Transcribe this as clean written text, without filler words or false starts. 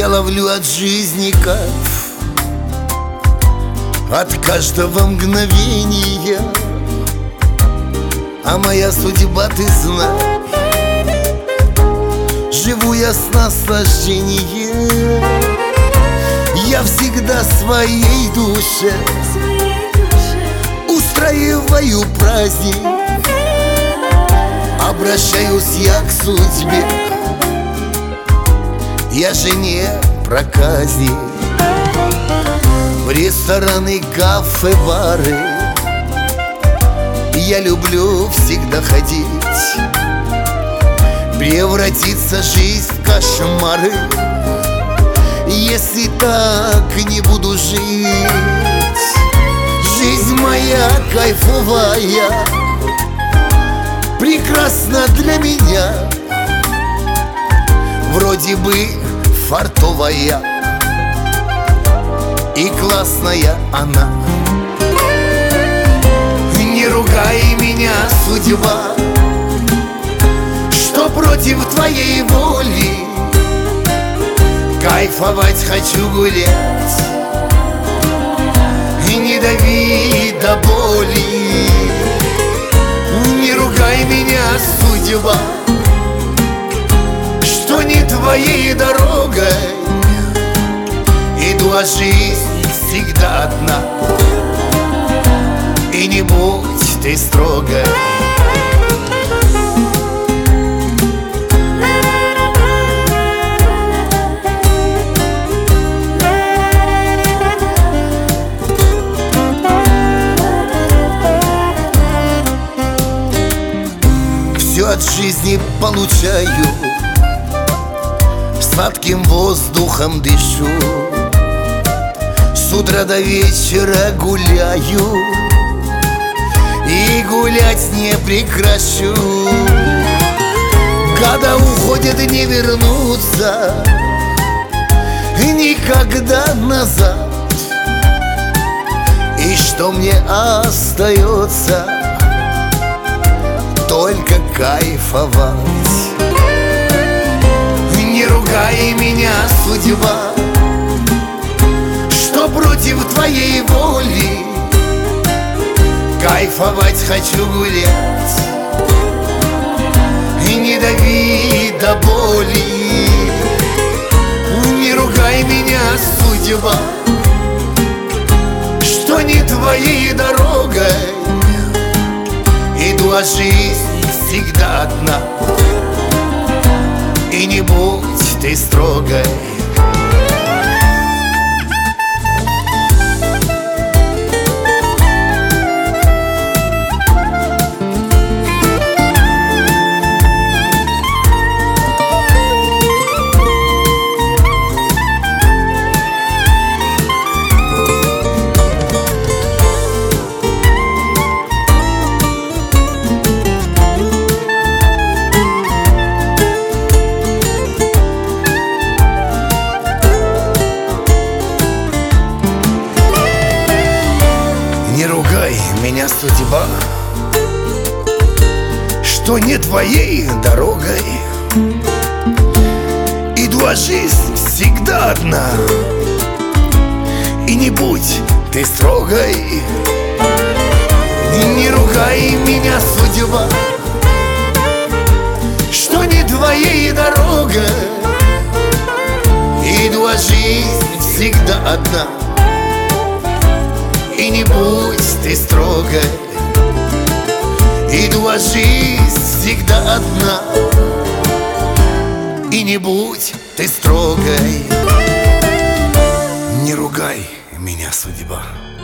Я ловлю от жизни кайф, от каждого мгновения. А моя судьба, ты знаешь, живу я с наслаждением. Я всегда своей душе устраиваю праздник. Обращаюсь я к судьбе, я же не проказник. В рестораны, кафе, бары я люблю всегда ходить. Превратится жизнь в кошмары, если так не буду жить. Жизнь моя кайфовая, прекрасна для меня, вроде бы фартовая, и классная она. Не ругай меня, судьба, что против твоей воли. Кайфовать хочу, гулять, и не дави до боли. Не ругай меня, судьба, что не твоей дорогой иду, а жизнь всегда одна. И не будь ты строгой. Все от жизни получаю, сладким воздухом дышу, с утра до вечера гуляю и гулять не прекращу. Года уходят, не вернуться никогда назад. И что мне остается? Только кайфовать. Не ругай меня, судьба, что против твоей воли. Кайфовать хочу, гулять, и не дави до боли. Не ругай меня, судьба, что не твоей дорогой иду, а жизнь всегда одна. И не будь ты строгой. Не ругай меня, судьба, что не твоей дорогой иду, а жизнь всегда одна. И не будь ты строгой. Не ругай меня, судьба, что не твоей дорогой иду, а жизнь всегда одна. И не будь ты строгой. Иду, а жизнь всегда одна. И не будь ты строгой. Не ругай меня, судьба.